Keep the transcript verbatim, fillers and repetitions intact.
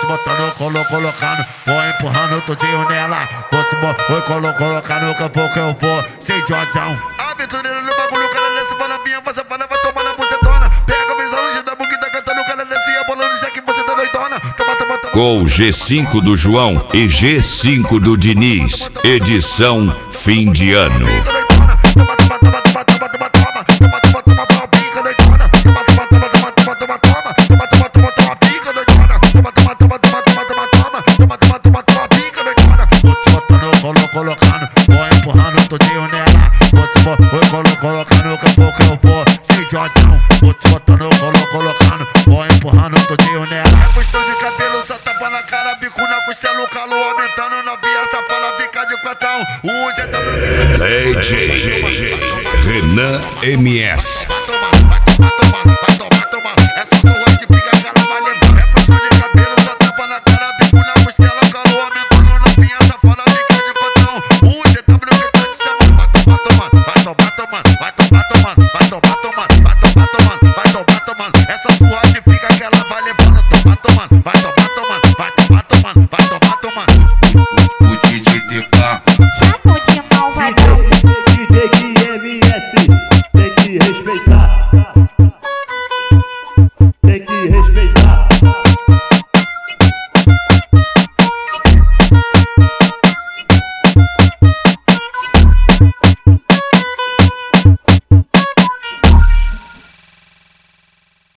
te botando, colo, colocando, vou empurrando tudinho nela. Vou te vou colo, colocando, que eu vou, que eu vou, sem Jordão. Aventureiro no bagulho, cara desce, fala minha, você fala, vai tomar na bucetona. Pega a visão, longe da bugue, tá cantando, cara desce, a bola no cheque, você tá doidona. Toma, toma, toma. Gol G cinco do João e G cinco do Diniz, edição fim de ano. Colocando, vou empurrando tudinho nela. Vou te vou, vou colocando, que eu vou, que eu vou, sem Jordão. Vou te botando, colo, colocando, vou empurrando tudinho nela. É puxão de cabelo, só tapa na cara, bico na costela, o calor aumentando na via, essa fala fica de quatão. O G W D J Renan M S